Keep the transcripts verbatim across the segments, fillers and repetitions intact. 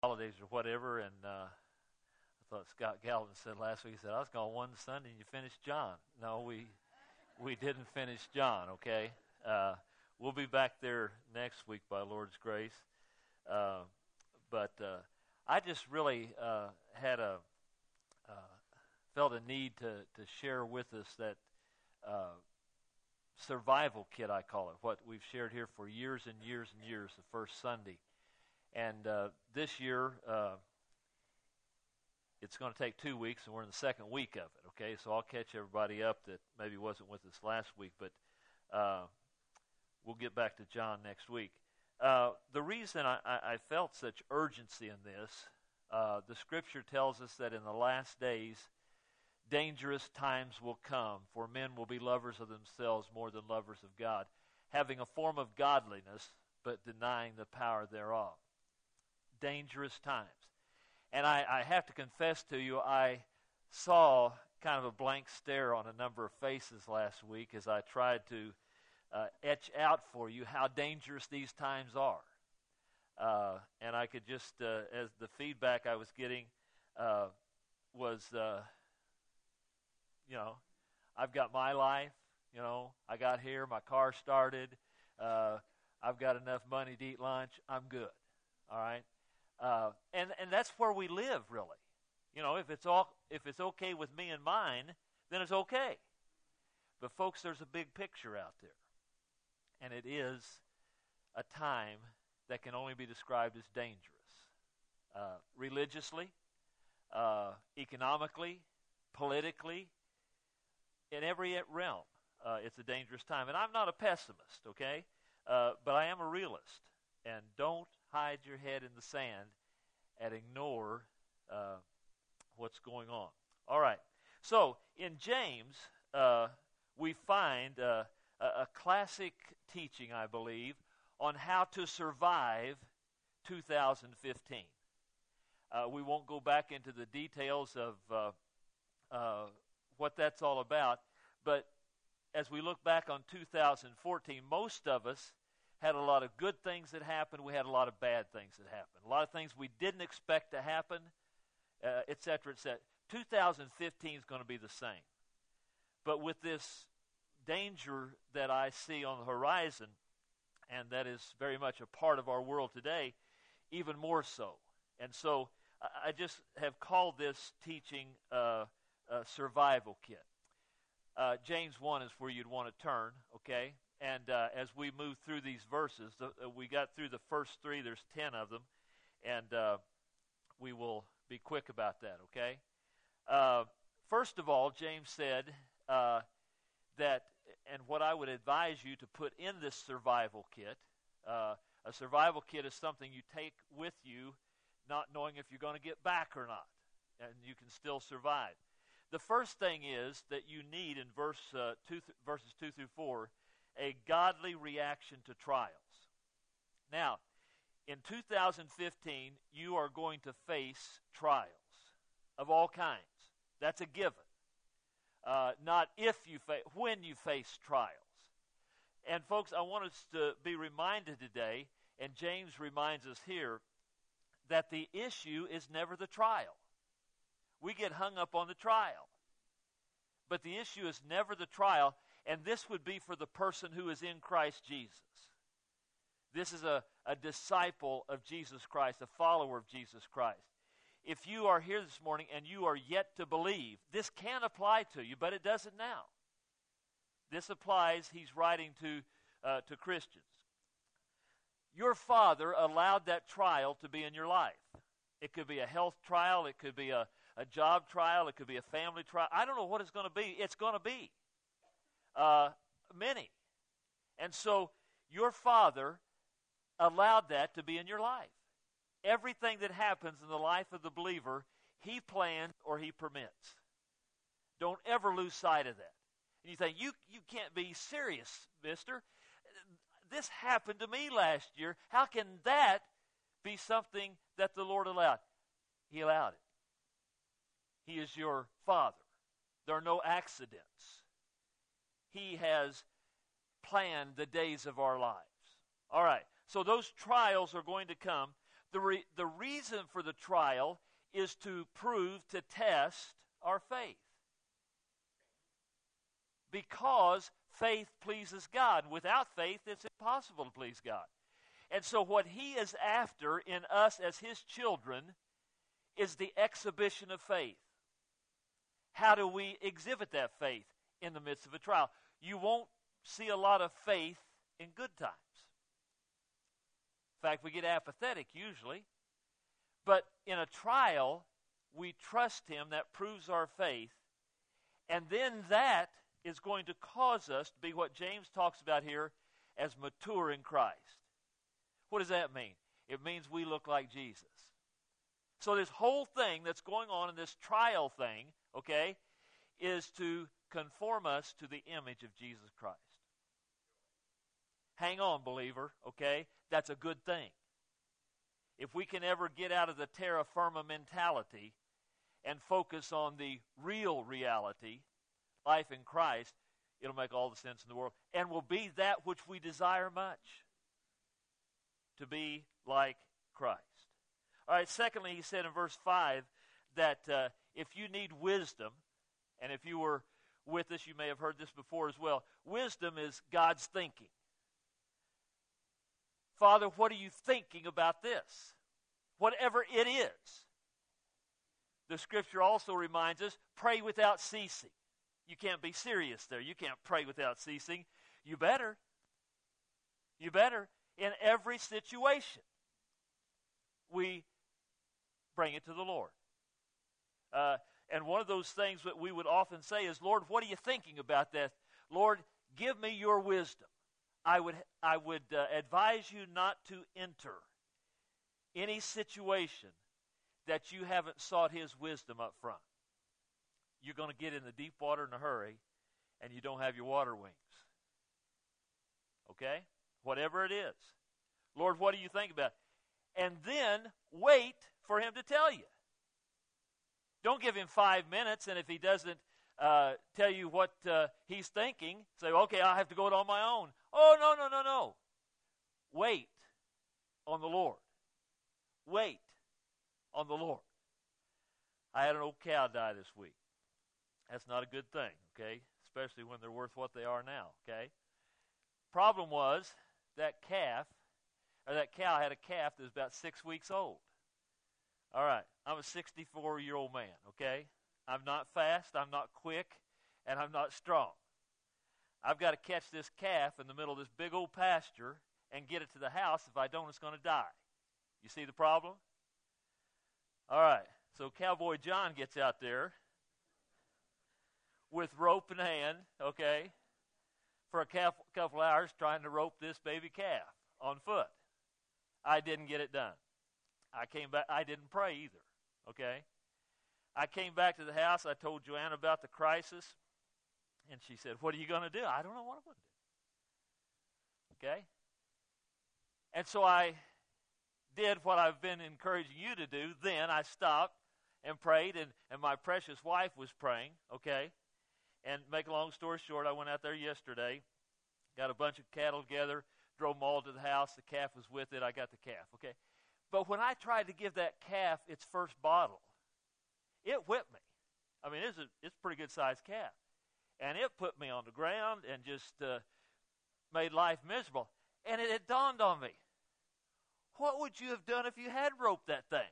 holidays or whatever, and uh, I thought Scott Galvin said last week, he said, I was gone one Sunday and you finished John. No, we we didn't finish John, okay? Uh, we'll be back there next week by Lord's grace. Uh, but uh, I just really uh, had a, uh, felt a need to, to share with us that uh, survival kit, I call it, what we've shared here for years and years and years, the first Sunday. And uh, this year, uh, it's going to take two weeks, and we're in the second week of it, okay? So I'll catch everybody up that maybe wasn't with us last week, but uh, we'll get back to John next week. Uh, the reason I, I felt such urgency in this, uh, the Scripture tells us that in the last days, dangerous times will come, for men will be lovers of themselves more than lovers of God, having a form of godliness, but denying the power thereof. Dangerous times. And I, I have to confess to you, I saw kind of a blank stare on a number of faces last week as I tried to uh, etch out for you how dangerous these times are. Uh, and I could just, uh, as the feedback I was getting uh, was, uh, you know, I've got my life, you know, I got here, my car started, uh, I've got enough money to eat lunch, I'm good, all right? Uh, and and that's where we live, really. You know, if it's all if it's okay with me and mine, then it's okay. But folks, there's a big picture out there, and it is a time that can only be described as dangerous, uh, religiously, uh, economically, politically, in every realm. Uh, it's a dangerous time, and I'm not a pessimist, okay? Uh, but I am a realist, and don't hide your head in the sand and ignore uh, what's going on. All right. So in James, uh, we find uh, a, a classic teaching, I believe, on how to survive two thousand fifteen. Uh, we won't go back into the details of uh, uh, what that's all about, but as we look back on two thousand fourteen, most of us had a lot of good things that happened. We had a lot of bad things that happened. A lot of things we didn't expect to happen, uh, et cetera, et cetera. two thousand fifteen is going to be the same. But with this danger that I see on the horizon, and that is very much a part of our world today, even more so. And so I just have called this teaching uh, a survival kit. Uh, James one is where you'd want to turn, okay? And uh, as we move through these verses, the, uh, we got through the first three. There's ten of them. And uh, we will be quick about that, okay? Uh, first of all, James said uh, that, and what I would advise you to put in this survival kit, uh, a survival kit is something you take with you, not knowing if you're going to get back or not, and you can still survive. The first thing is that you need in verse uh, two th- verses two through four, a godly reaction to trials. Now, in two thousand fifteen, you are going to face trials of all kinds. That's a given. Uh, not if you face, when you face trials. And folks, I want us to be reminded today, and James reminds us here, that the issue is never the trial. We get hung up on the trial. But the issue is never the trial, and this would be for the person who is in Christ Jesus. This is a, a disciple of Jesus Christ, a follower of Jesus Christ. If you are here this morning and you are yet to believe, this can apply to you, but it doesn't now. This applies, he's writing to, uh, to Christians. Your father allowed that trial to be in your life. It could be a health trial, it could be a, a job trial, it could be a family trial. I don't know what it's going to be. It's going to be. Uh, many. And so your father allowed that to be in your life. Everything that happens in the life of the believer, he plans or he permits. Don't ever lose sight of that. And you think, you, you can't be serious, mister. This happened to me last year. How can that be something that the Lord allowed? He allowed it. He is your father. There are no accidents. He has planned the days of our lives. All right, so those trials are going to come. The, re- the reason for the trial is to prove, to test our faith. Because faith pleases God. Without faith, it's impossible to please God. And so what he is after in us as his children is the exhibition of faith. How do we exhibit that faith in the midst of a trial? You won't see a lot of faith in good times. In fact, we get apathetic usually. But in a trial, we trust him. That proves our faith. And then that is going to cause us to be what James talks about here as mature in Christ. What does that mean? It means we look like Jesus. So this whole thing that's going on in this trial thing, okay, is to conform us to the image of Jesus Christ. Hang on, believer, okay? That's a good thing. If we can ever get out of the terra firma mentality and focus on the real reality, life in Christ, it'll make all the sense in the world. And will be that which we desire much, to be like Christ. All right, secondly, he said in verse five that uh, if you need wisdom, and if you were with us, you may have heard this before as well, wisdom is God's thinking. Father, what are you thinking about this? Whatever it is. The scripture also reminds us, pray without ceasing. You can't be serious there. You can't pray without ceasing. You better. You better. In every situation, we bring it to the Lord. Uh, and one of those things that we would often say is, Lord, what are you thinking about that? Lord, give me your wisdom. I would, I would uh, advise you not to enter any situation that you haven't sought his wisdom up front. You're going to get in the deep water in a hurry, and you don't have your water wings. Okay? Whatever it is. Lord, what do you think about it? And then wait for him to tell you. Don't give him five minutes, and if he doesn't uh, tell you what uh, he's thinking, say, okay, I have to go it on my own. Oh, no, no, no, no. Wait on the Lord. Wait on the Lord. I had an old cow die this week. That's not a good thing, okay? Especially when they're worth what they are now, okay? Problem was that calf, or that cow had a calf that was about six weeks old. All right, I'm a sixty-four-year-old man, okay? I'm not fast, I'm not quick, and I'm not strong. I've got to catch this calf in the middle of this big old pasture and get it to the house. If I don't, it's going to die. You see the problem? All right, so Cowboy John gets out there with rope in hand, okay, for a couple hours trying to rope this baby calf on foot. I didn't get it done. I came back. I didn't pray either, okay? I came back to the house. I told Joanna about the crisis, and she said, what are you going to do? I don't know what I'm going to do, okay? And so I did what I've been encouraging you to do. Then I stopped and prayed, and, and my precious wife was praying, okay? And make a long story short, I went out there yesterday, got a bunch of cattle together, drove them all to the house. The calf was with it. I got the calf, okay? But when I tried to give that calf its first bottle, it whipped me. I mean, it's a, it's a pretty good-sized calf. And it put me on the ground and just uh, made life miserable. And it had dawned on me, what would you have done if you had roped that thing?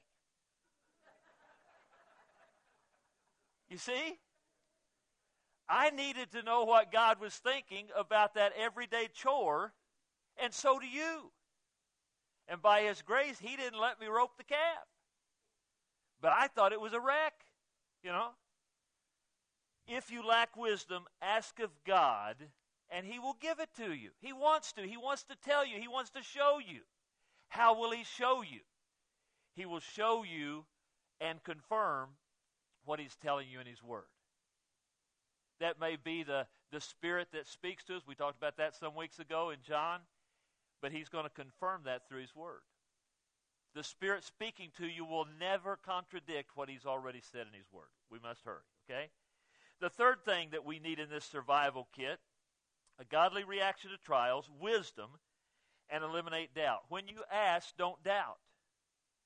You see? I needed to know what God was thinking about that everyday chore, and so do you. And by his grace, he didn't let me rope the calf. But I thought it was a wreck, you know. If you lack wisdom, ask of God, and he will give it to you. He wants to. He wants to tell you. He wants to show you. How will he show you? He will show you and confirm what he's telling you in his word. That may be the, the Spirit that speaks to us. We talked about that some weeks ago in John. But he's going to confirm that through his word. The Spirit speaking to you will never contradict what he's already said in his word. We must hurry, okay? The third thing that we need in this survival kit, a godly reaction to trials, wisdom, and eliminate doubt. When you ask, don't doubt.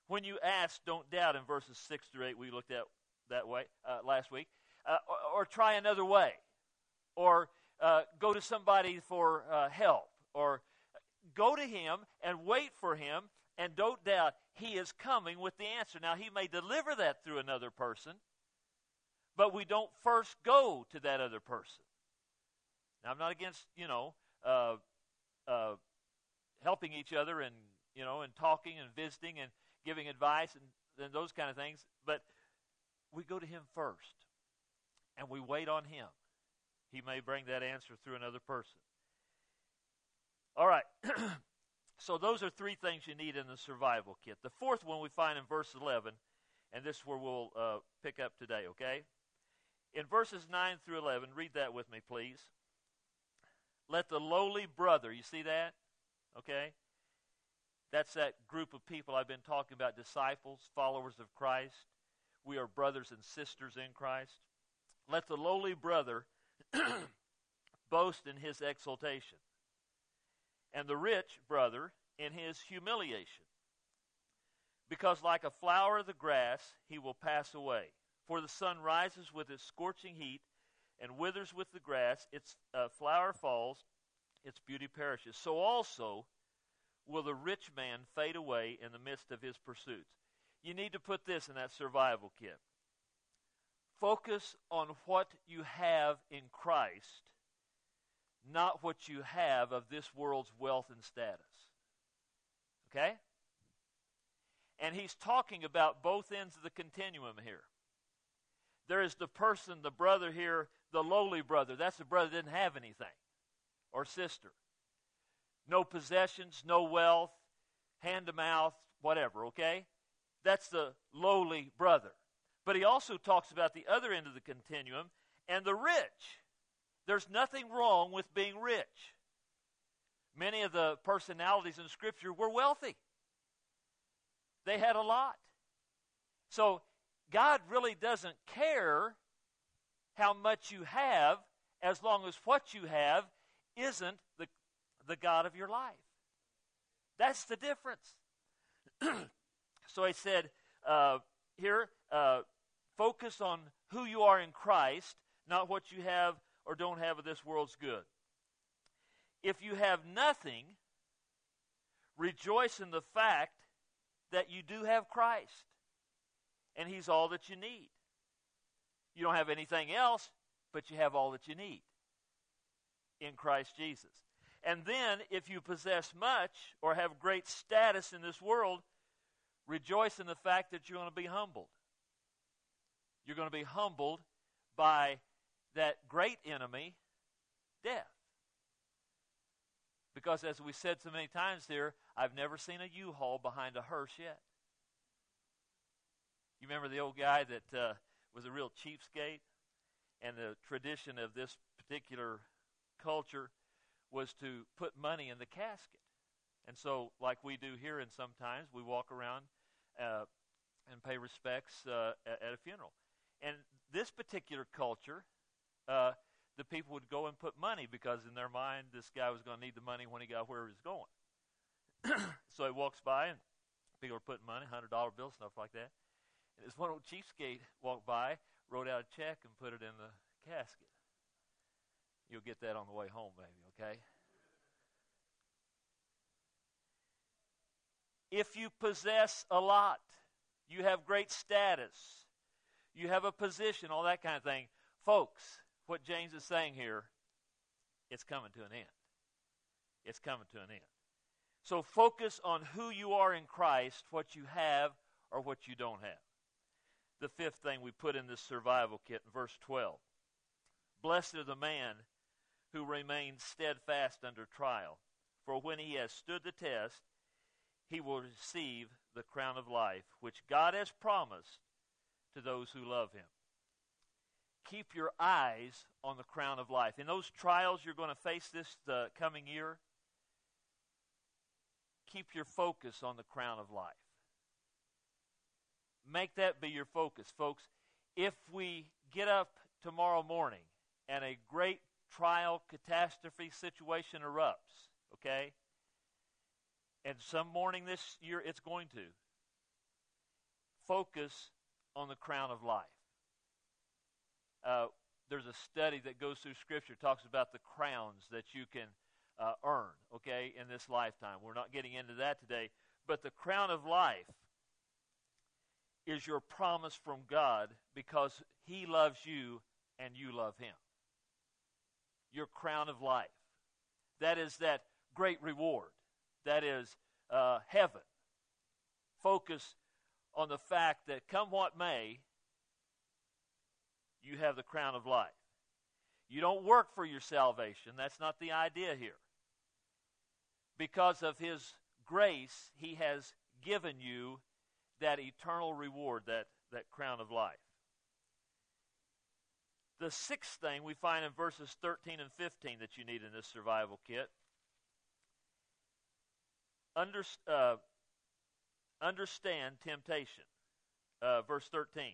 When you ask, don't doubt in verses six through eight we looked at that way uh, last week. Uh, or, or try another way. Or uh, go to somebody for uh, help. Or go to him and wait for him and don't doubt he is coming with the answer. Now, he may deliver that through another person, but we don't first go to that other person. Now, I'm not against, you know, uh, uh, helping each other and, you know, and talking and visiting and giving advice and, and those kind of things, but we go to him first, and we wait on him. He may bring that answer through another person. All right, so those are three things you need in the survival kit. The fourth one we find in verse eleven, and this is where we'll uh, pick up today, okay? In verses nine through eleven, read that with me, please. Let the lowly brother, you see that? Okay? That's that group of people I've been talking about, disciples, followers of Christ. We are brothers and sisters in Christ. Let the lowly brother boast in his exaltation, and the rich brother in his humiliation. Because like a flower of the grass, he will pass away. For the sun rises with its scorching heat and withers with the grass. Its uh, flower falls, its beauty perishes. So also will the rich man fade away in the midst of his pursuits. You need to put this in that survival kit. Focus on what you have in Christ, not what you have of this world's wealth and status. Okay? And he's talking about both ends of the continuum here. There is the person, the brother here, the lowly brother. That's the brother that didn't have anything, or sister. No possessions, no wealth, hand to mouth, whatever, okay? That's the lowly brother. But he also talks about the other end of the continuum, and the rich. There's nothing wrong with being rich. Many of the personalities in Scripture were wealthy. They had a lot. So God really doesn't care how much you have, as long as what you have isn't the, the God of your life. That's the difference. So I said uh, here, uh, focus on who you are in Christ, not what you have or don't have of this world's good. If you have nothing, rejoice in the fact that you do have Christ, and he's all that you need. You don't have anything else, but you have all that you need in Christ Jesus. And then, if you possess much or have great status in this world, rejoice in the fact that you're going to be humbled. You're going to be humbled by that great enemy, death. Because as we said so many times here, I've never seen a U-Haul behind a hearse yet. You remember the old guy that uh, was a real cheapskate? And the tradition of this particular culture was to put money in the casket. And so, like we do here, and sometimes we walk around uh, and pay respects uh, at, at a funeral. And this particular culture, uh, the people would go and put money, because in their mind, this guy was going to need the money when he got where he was going. So he walks by, and people are putting money, one hundred dollar bills, stuff like that. And this one old cheapskate walked by, wrote out a check, and put it in the casket. You'll get that on the way home, maybe, okay? If you possess a lot, you have great status, you have a position, all that kind of thing, folks, what James is saying here, it's coming to an end. It's coming to an end. So focus on who you are in Christ, what you have or what you don't have. The fifth thing we put in this survival kit in verse twelve. Blessed is the man who remains steadfast under trial, for when he has stood the test, he will receive the crown of life, which God has promised to those who love him. Keep your eyes on the crown of life. In those trials you're going to face this uh, coming year, keep your focus on the crown of life. Make that be your focus, folks. If we get up tomorrow morning and a great trial, catastrophe situation erupts, okay? And some morning this year it's going to. focus on the crown of life. Uh, there's a study that goes through Scripture, talks about the crowns that you can uh, earn, okay, in this lifetime. We're not getting into that today. But the crown of life is your promise from God because He loves you and you love Him. Your crown of life. That is that great reward. That is uh, heaven. Focus on the fact that come what may, you have the crown of life. You don't work for your salvation. That's not the idea here. Because of His grace, He has given you that eternal reward, that, that crown of life. The sixth thing we find in verses thirteen and fifteen that you need in this survival kit. Under, uh, understand temptation. Uh, verse thirteen.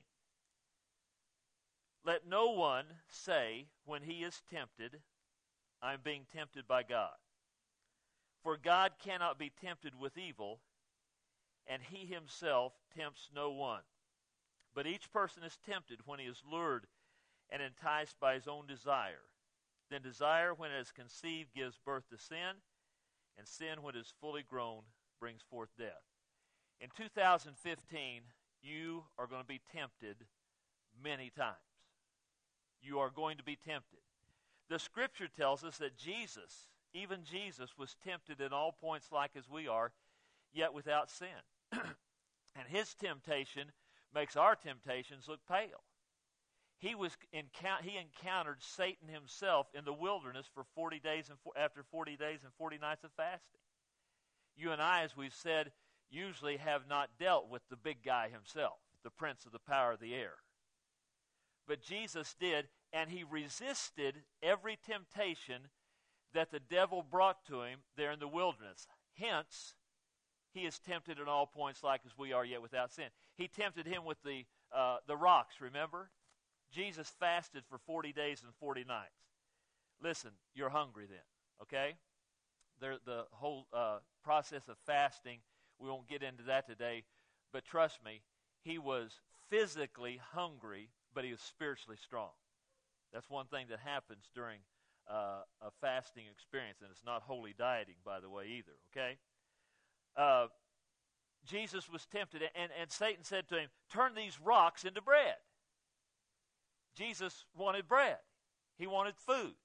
Let no one say when he is tempted, I'm being tempted by God. For God cannot be tempted with evil, and He Himself tempts no one. But each person is tempted when he is lured and enticed by his own desire. Then desire, when it is conceived, gives birth to sin, and sin, when it is fully grown, brings forth death. In two thousand fifteen, you are going to be tempted many times. You are going to be tempted. The Scripture tells us that Jesus, even Jesus, was tempted in all points like as we are, yet without sin. And His temptation makes our temptations look pale. He was encou- he encountered Satan himself in the wilderness for forty days and for- after forty days and forty nights of fasting. You and I, as we've said, usually have not dealt with the big guy himself, the prince of the power of the air. But Jesus did, and He resisted every temptation that the devil brought to Him there in the wilderness. Hence, He is tempted in all points like as we are, yet without sin. He tempted Him with the uh, the rocks, remember? Jesus fasted for forty days and forty nights. Listen, you're hungry then, okay? There, the whole uh, process of fasting, we won't get into that today, but trust me, He was physically hungry, but He was spiritually strong. That's one thing that happens during uh, a fasting experience, and it's not holy dieting, by the way, either, okay? Uh, Jesus was tempted, and, and Satan said to Him, turn these rocks into bread. Jesus wanted bread. He wanted food.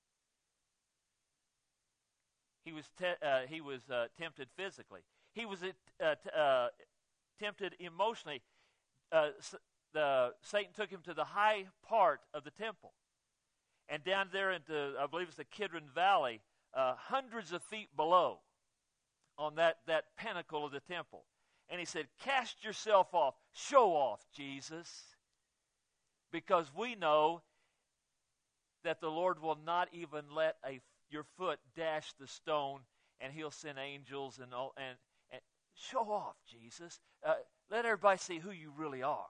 He was te- uh, he was uh, tempted physically. He was uh, t- uh, tempted emotionally. Uh, the, Satan took Him to the high part of the temple. And down there into, I believe it's the Kidron Valley, uh, hundreds of feet below, on that, that pinnacle of the temple. And He said, cast yourself off. Show off, Jesus. Because we know that the Lord will not even let a, your foot dash the stone, and He'll send angels and all, and, and show off, Jesus. Uh, let everybody see who you really are.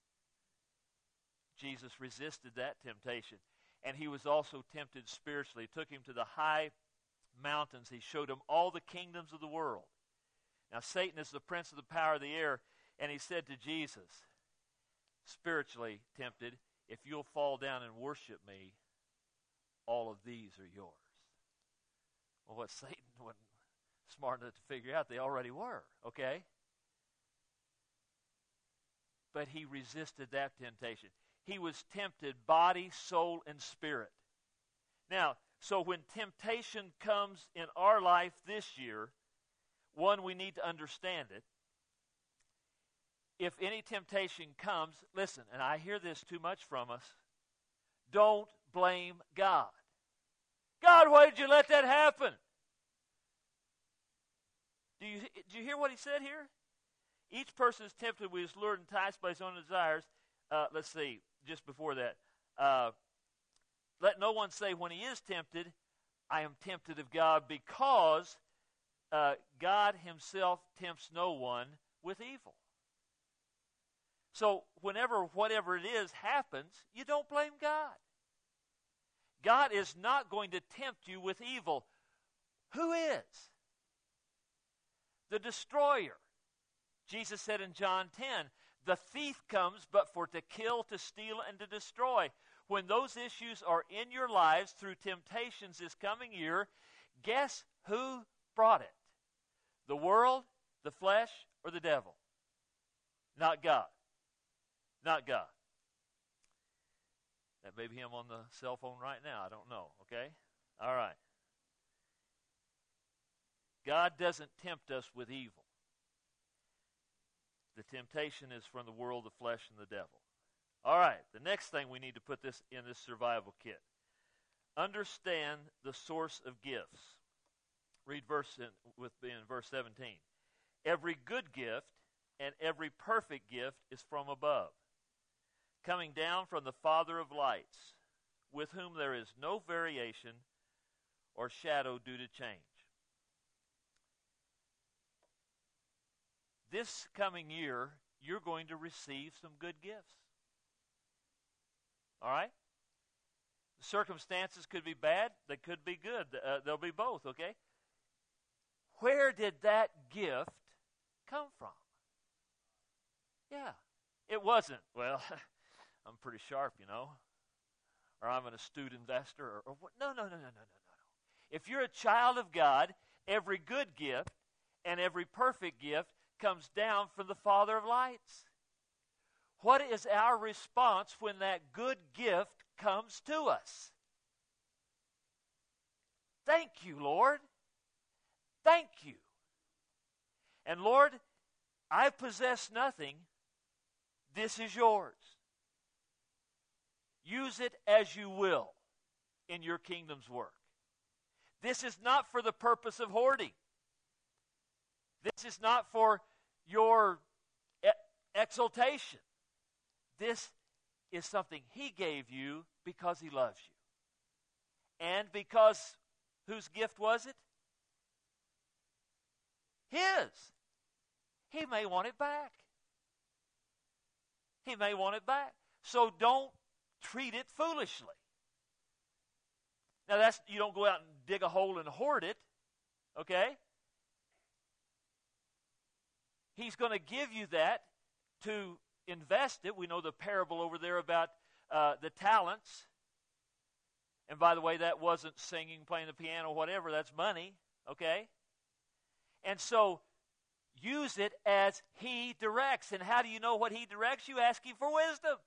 Jesus resisted that temptation. And He was also tempted spiritually. He took Him to the high mountains. He showed Him all the kingdoms of the world. Now, Satan is the prince of the power of the air, and he said to Jesus, spiritually tempted, if you'll fall down and worship me, all of these are yours. Well, what Satan wasn't smart enough to figure out, they already were, okay? But he resisted that temptation. He was tempted body, soul, and spirit. Now, so when temptation comes in our life this year, one, we need to understand it. If any temptation comes, listen, and I hear this too much from us, don't blame God. God, why did you let that happen? Do you, do you hear what he said here? Each person is tempted when he is lured and enticed by his own desires. Uh, let's see, just before that. Uh, let no one say when he is tempted, I am tempted of God, because uh, God Himself tempts no one with evil. So whenever whatever it is happens, you don't blame God. God is not going to tempt you with evil. Who is? The destroyer. Jesus said in John ten The thief comes but for to kill, to steal, and to destroy. When those issues are in your lives through temptations this coming year, guess who brought it? The world, the flesh, or the devil? Not God. Not God. That may be him on the cell phone right now. I don't know, okay? All right. God doesn't tempt us with evil. The temptation is from the world, the flesh, and the devil. All right, the next thing we need to put this in this survival kit. Understand the source of gifts. Read verse in, with in verse seventeen. Every good gift and every perfect gift is from above, coming down from the Father of lights, with whom there is no variation or shadow due to change. This coming year, you're going to receive some good gifts. All right? The circumstances could be bad. They could be good. Uh, they'll be both, okay? Where did that gift come from? Yeah. It wasn't, well, I'm pretty sharp, you know, or I'm an astute investor, or, or what? No, no, no, no, no, no, no, no. If you're a child of God, every good gift and every perfect gift comes down from the Father of lights. What is our response when that good gift comes to us? Thank you, Lord. Thank you. And Lord, I possess nothing. This is yours. Use it as you will in your kingdom's work. This is not for the purpose of hoarding. This is not for your e- exaltation. This is something He gave you because He loves you. And because, whose gift was it? His. He may want it back. He may want it back. So don't treat it foolishly. Now that's, you don't go out and dig a hole and hoard it, okay? He's going to give you that to invest it. We know the parable over there about uh, the talents. And by the way, that wasn't singing, playing the piano, whatever. That's money, okay? And so use it as He directs. And how do you know what He directs? You ask Him for wisdom.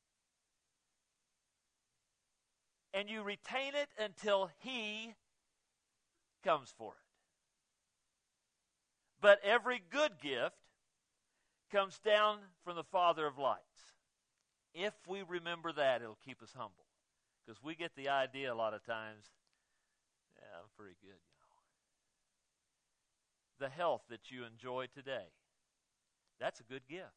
And you retain it until He comes for it. But every good gift comes down from the Father of lights. If we remember that, it'll keep us humble. Because we get the idea a lot of times, yeah, I'm pretty good, you know. The health that you enjoy today, that's a good gift.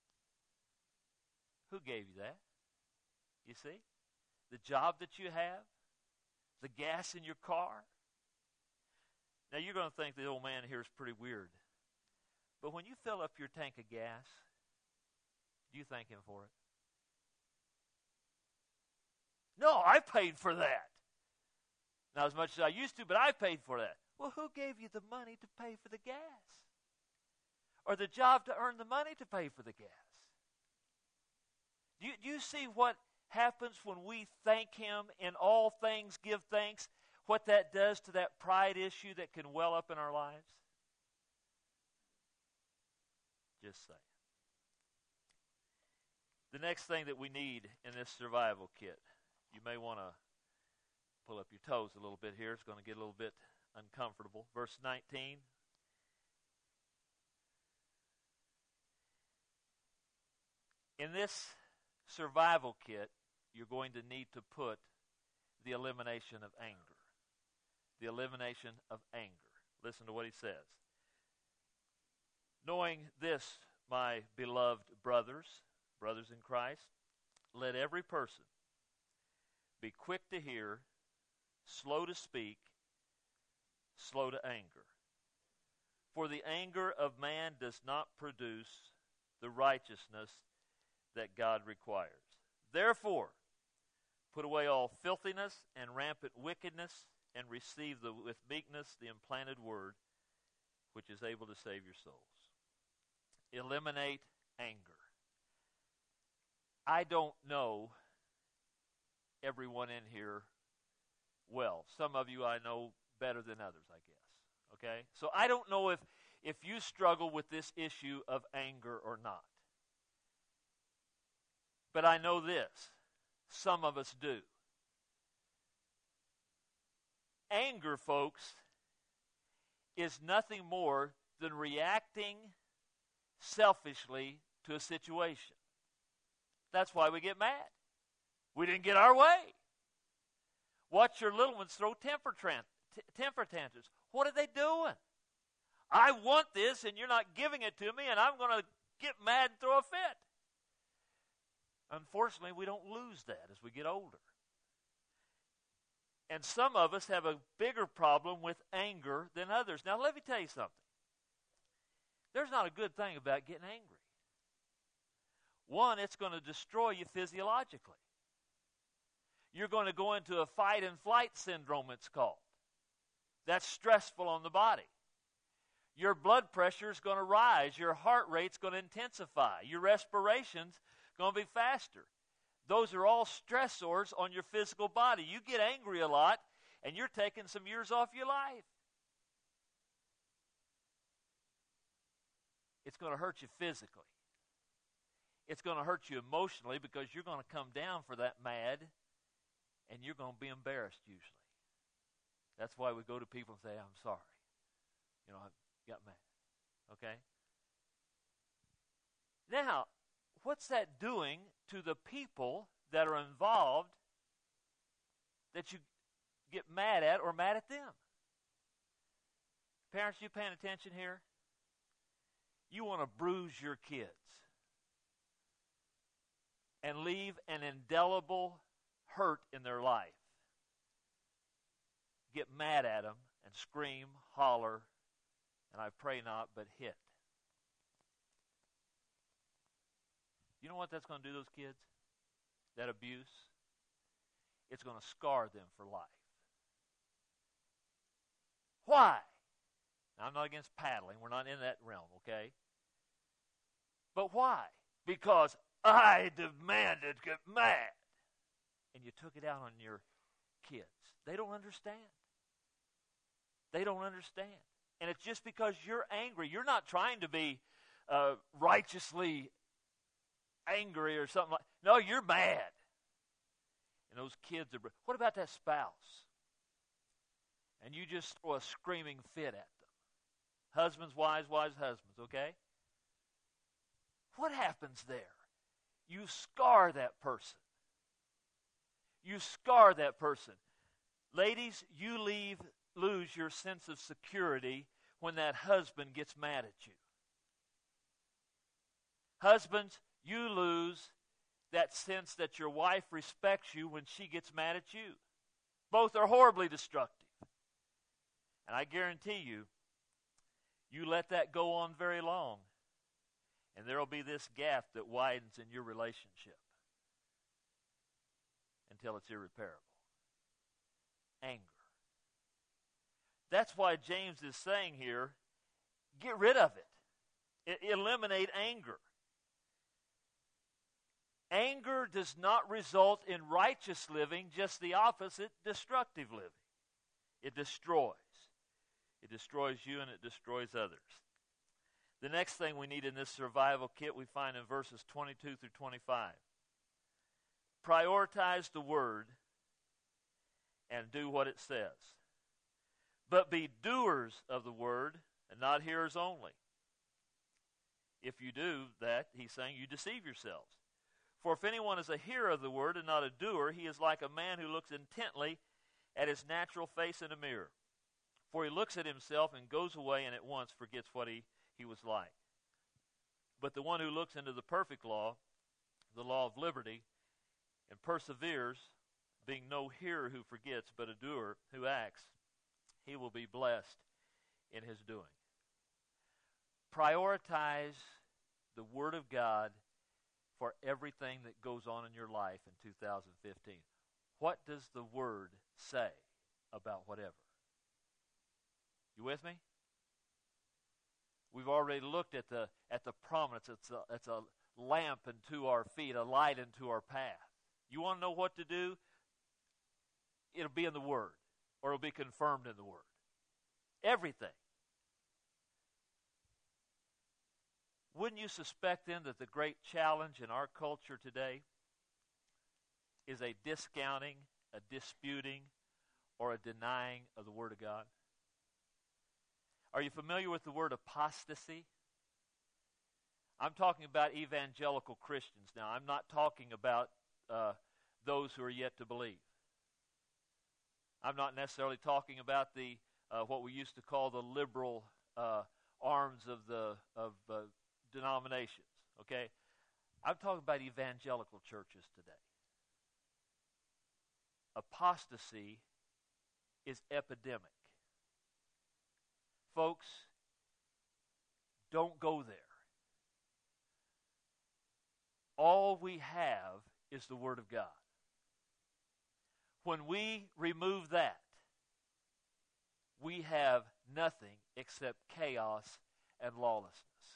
Who gave you that? You see? The job that you have, the gas in your car. Now, you're going to think the old man here is pretty weird. But when you fill up your tank of gas, do you thank Him for it? No, I paid for that. Not as much as I used to, but I paid for that. Well, who gave you the money to pay for the gas? Or the job to earn the money to pay for the gas? Do you, do you see what happens when we thank Him in all things, give thanks? What that does to that pride issue that can well up in our lives? Just saying. The next thing that we need in this survival kit, you may want to pull up your toes a little bit here. It's going to get a little bit uncomfortable. Verse nineteen. In this survival kit, you're going to need to put the elimination of anger. The elimination of anger. Listen to what he says. Knowing this, my beloved brothers, brothers in Christ, let every person be quick to hear, slow to speak, slow to anger. For the anger of man does not produce the righteousness that God requires. Therefore, put away all filthiness and rampant wickedness, and receive the, with meekness the implanted word, which is able to save your souls. Eliminate anger. I don't know everyone in here well. Some of you I know better than others, I guess. Okay? So I don't know if, if you struggle with this issue of anger or not. But I know this. Some of us do. Anger, folks, is nothing more than reacting selfishly to a situation. That's why we get mad. We didn't get our way. Watch your little ones throw temper, tran- t- temper tantrums. What are they doing? I want this and you're not giving it to me, and I'm going to get mad and throw a fit. Unfortunately, we don't lose that as we get older. And some of us have a bigger problem with anger than others. Now, let me tell you something. There's not a good thing about getting angry. One, it's going to destroy you physiologically. You're going to go into a fight and flight syndrome, it's called. That's stressful on the body. Your blood pressure is going to rise. Your heart rate's going to intensify. Your respiration's going to be faster. Those are all stressors on your physical body. You get angry a lot, and you're taking some years off your life. It's going to hurt you physically. It's going to hurt you emotionally because you're going to come down for that mad, and you're going to be embarrassed usually. That's why we go to people and say, I'm sorry. You know, I got mad. Okay? Now, what's that doing to the people that are involved that you get mad at or mad at them? Parents, you paying attention here? You want to bruise your kids and leave an indelible hurt in their life. Get mad at them and scream, holler, and I pray not, but hit. You know what that's going to do to those kids? That abuse? It's going to scar them for life. Why? Now, I'm not against paddling. We're not in that realm, okay? But why? Because I demanded get mad. And you took it out on your kids. They don't understand. They don't understand. And it's just because you're angry. You're not trying to be uh, righteously angry or something like that. No, you're mad. And those kids are... What about that spouse? And you just throw a screaming fit at them. Husbands, wives, wives, husbands, okay? What happens there? You scar that person. You scar that person. Ladies, you leave, lose your sense of security when that husband gets mad at you. Husbands, you lose that sense that your wife respects you when she gets mad at you. Both are horribly destructive. And I guarantee you, you let that go on very long, and there will be this gap that widens in your relationship until it's irreparable. Anger. That's why James is saying here, get rid of it. I- eliminate anger. Anger does not result in righteous living, just the opposite, destructive living. It destroys. It destroys you and it destroys others. The next thing we need in this survival kit we find in verses twenty-two through twenty-five. Prioritize the word and do what it says. But be doers of the word and not hearers only. If you do that, he's saying, you deceive yourselves. For if anyone is a hearer of the word and not a doer, he is like a man who looks intently at his natural face in a mirror. For he looks at himself and goes away and at once forgets what he, he was like. But the one who looks into the perfect law, the law of liberty, and perseveres, being no hearer who forgets, but a doer who acts, he will be blessed in his doing. Prioritize the Word of God for everything that goes on in your life in two thousand fifteen. What does the Word say about whatever? You with me? We've already looked at the at the prominence. It's a, it's a lamp unto our feet, a light unto our path. You want to know what to do? It'll be in the Word, or it'll be confirmed in the Word. Everything. Wouldn't you suspect then that the great challenge in our culture today is a discounting, a disputing, or a denying of the Word of God? Are you familiar with the word apostasy? I'm talking about evangelical Christians now. I'm not talking about uh, those who are yet to believe. I'm not necessarily talking about the uh, what we used to call the liberal uh, arms of the of uh, denominations. Okay, I'm talking about evangelical churches today. Apostasy is epidemic. Folks, don't go there. All we have is the Word of God. When we remove that, we have nothing except chaos and lawlessness.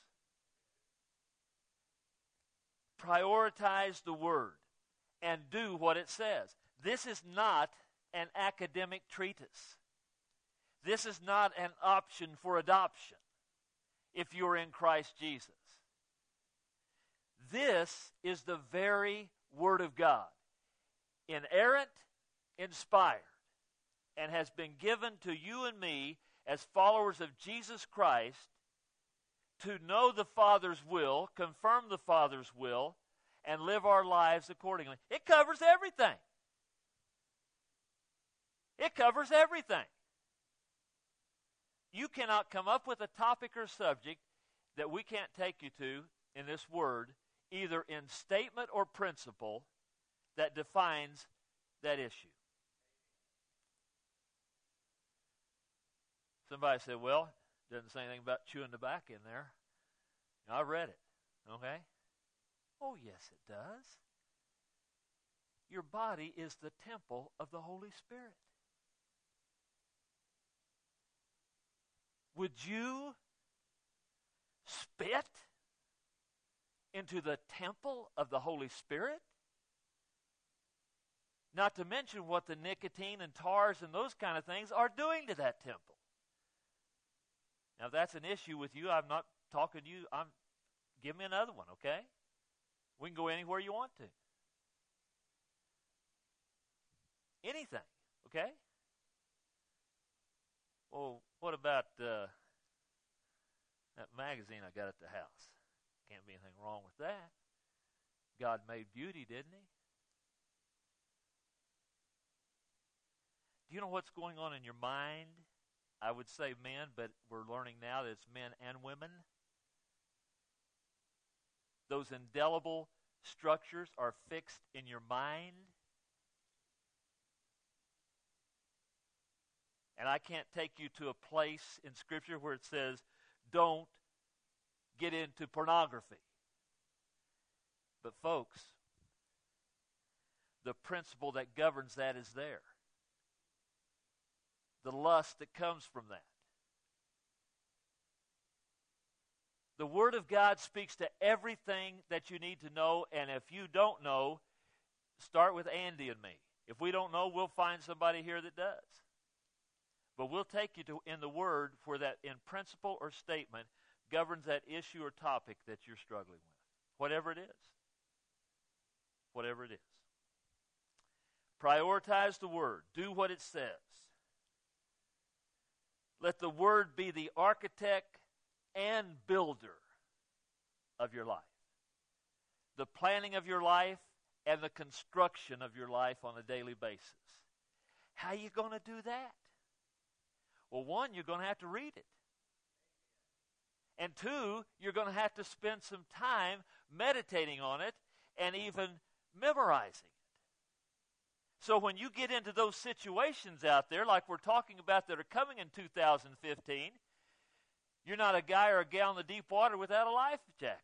Prioritize the Word and do what it says. This is not an academic treatise. This is not an option for adoption if you're in Christ Jesus. This is the very Word of God, inerrant, inspired, and has been given to you and me as followers of Jesus Christ to know the Father's will, confirm the Father's will, and live our lives accordingly. It covers everything. It covers everything. You cannot come up with a topic or subject that we can't take you to in this Word, either in statement or principle, that defines that issue. Somebody said, well, it doesn't say anything about chewing tobacco in there. I read it, okay? Oh, yes, it does. Your body is the temple of the Holy Spirit. Would you spit into the temple of the Holy Spirit? Not to mention what the nicotine and tars and those kind of things are doing to that temple. Now, if that's an issue with you, I'm not talking to you. I'm give me another one, okay? We can go anywhere you want to. Anything, okay? Well, what about uh, that magazine I got at the house? Can't be anything wrong with that. God made beauty, didn't He? Do you know what's going on in your mind? I would say men, but we're learning now that it's men and women. Those indelible structures are fixed in your mind. And I can't take you to a place in Scripture where it says, don't get into pornography. But folks, the principle that governs that is there. The lust that comes from that. The Word of God speaks to everything that you need to know, and if you don't know, start with Andy and me. If we don't know, we'll find somebody here that does. But we'll take you to in the Word where that in principle or statement governs that issue or topic that you're struggling with. Whatever it is. Whatever it is. Prioritize the Word. Do what it says. Let the Word be the architect and builder of your life. The planning of your life and the construction of your life on a daily basis. How are you going to do that? Well, one, you're going to have to read it. And two, you're going to have to spend some time meditating on it and even memorizing it. So when you get into those situations out there, like we're talking about that are coming in two thousand fifteen, you're not a guy or a gal in the deep water without a life jacket.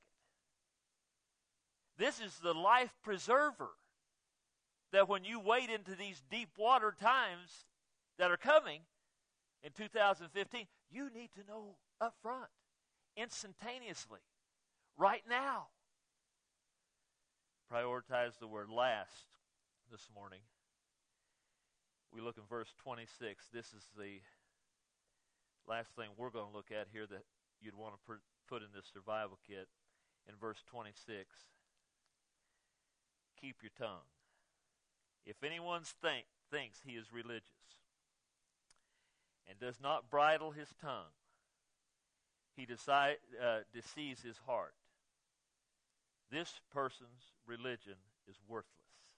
This is the life preserver that when you wade into these deep water times that are coming in two thousand fifteen, you need to know up front, instantaneously, right now. prioritize the word last this morning. We look in verse twenty-six. This is the last thing we're going to look at here that you'd want to put in this survival kit. In verse twenty-six, keep your tongue. If anyone think, thinks he is religious and does not bridle his tongue, he decide, uh, deceives his heart. This person's religion is worthless.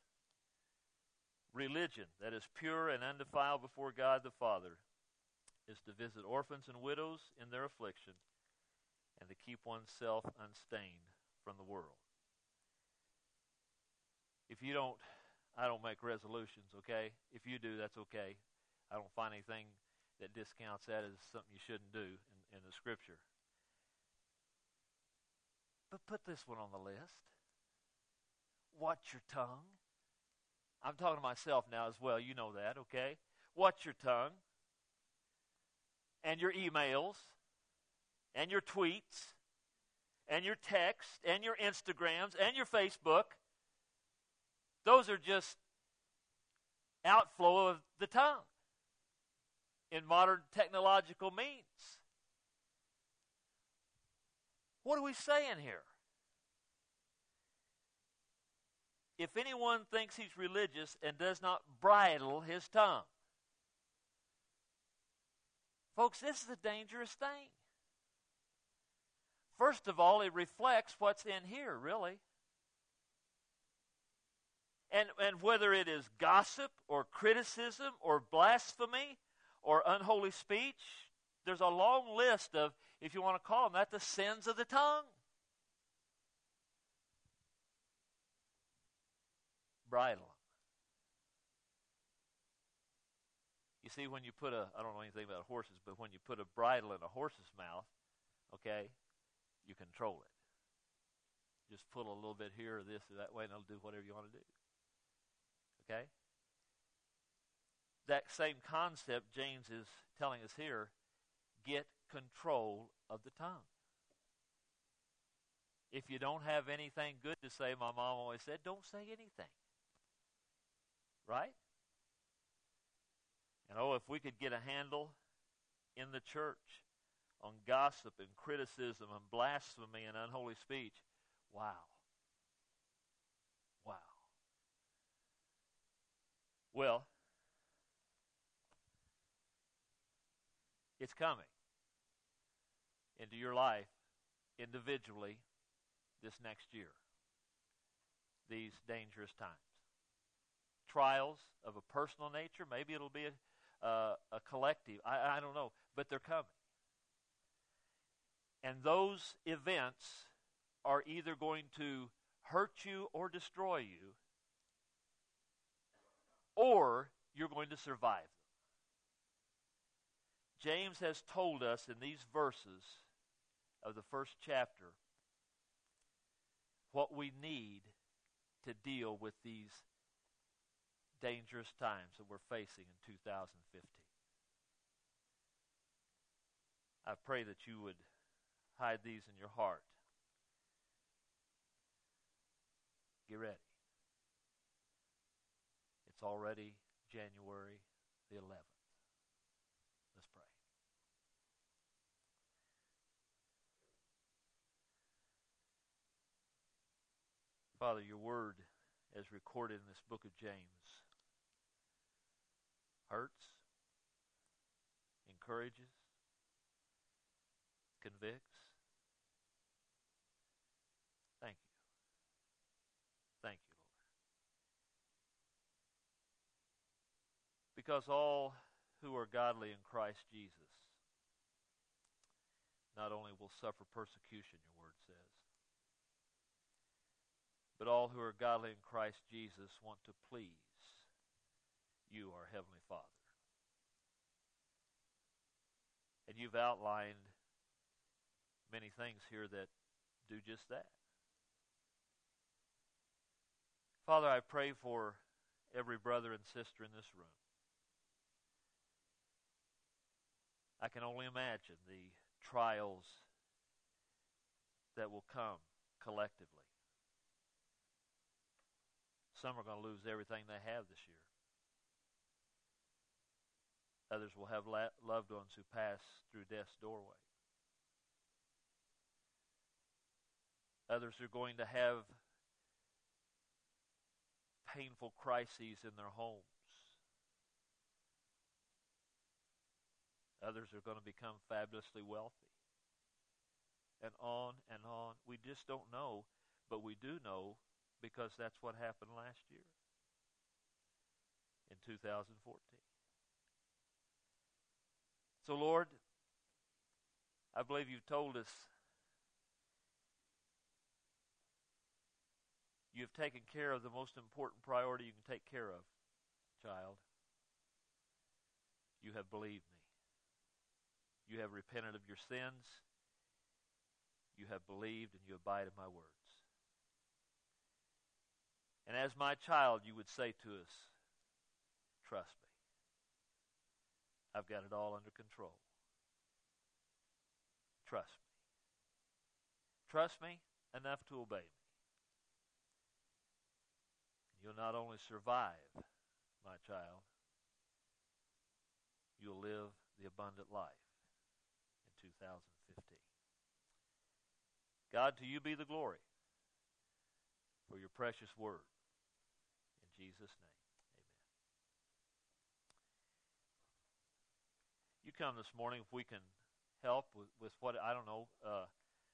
Religion that is pure and undefiled before God the Father is to visit orphans and widows in their affliction and to keep oneself unstained from the world. If you don't, I don't make resolutions, okay? If you do, that's okay. I don't find anything that discounts that as something you shouldn't do in, in the Scripture. But put this one on the list. Watch your tongue. I'm talking to myself now as well. You know that, okay? Watch your tongue and your emails and your tweets and your text and your Instagrams and your Facebook. Those are just outflow of the tongue in modern technological means. What are we saying here? If anyone thinks he's religious and does not bridle his tongue. Folks, this is a dangerous thing. First of all, it reflects what's in here, really. And, and whether it is gossip or criticism or blasphemy or unholy speech, there's a long list of, if you want to call them that, the sins of the tongue. Bridle. You see, when you put a, I don't know anything about horses, but when you put a bridle in a horse's mouth, okay, you control it. Just pull a little bit here or this or that way, and it'll do whatever you want to do. Okay? That same concept James is telling us here, get control of the tongue. If you don't have anything good to say, my mom always said, don't say anything. Right? And oh, if we could get a handle in the church on gossip and criticism and blasphemy and unholy speech, wow. Wow. Well, it's coming into your life individually this next year. These dangerous times. Trials of a personal nature. Maybe it'll be a, uh, a collective. I, I don't know. But they're coming. And those events are either going to hurt you or destroy you, or you're going to survive them. James has told us in these verses of the first chapter what we need to deal with these dangerous times that we're facing in two thousand fifteen. I pray that you would hide these in your heart. Get ready. It's already January the eleventh. Let's pray. Father, your word, as recorded in this book of James, hurts, encourages, convicts. Thank you. Thank you, Lord. Because all who are godly in Christ Jesus not only will suffer persecution, your word says, but all who are godly in Christ Jesus want to please you, our Heavenly Father. And you've outlined many things here that do just that. Father, I pray for every brother and sister in this room. I can only imagine the trials that will come collectively. Some are going to lose everything they have this year. Others will have la- loved ones who pass through death's doorway. Others are going to have painful crises in their homes. Others are going to become fabulously wealthy. And on and on. We just don't know, but we do know because that's what happened last year in two thousand fourteen. So, Lord, I believe you've told us you've taken care of the most important priority you can take care of, child. You have believed me. You have repented of your sins. You have believed and you abide in my words. And as my child, you would say to us, trust me. I've got it all under control. Trust me. Trust me enough to obey me. You'll not only survive, my child, you'll live the abundant life in two thousand fifteen. God, to you be the glory for your precious word. In Jesus' name, amen. You come this morning if we can help with, with what, I don't know, uh,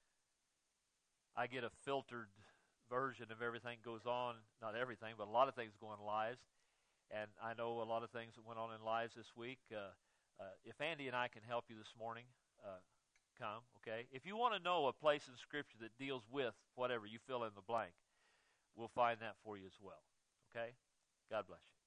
I get a filtered version of everything goes on, not everything, but a lot of things go on in lives. And I know a lot of things that went on in lives this week. Uh, uh, if Andy and I can help you this morning, uh, come, okay? If you want to know a place in Scripture that deals with whatever, you fill in the blank. We'll find that for you as well, okay? God bless you.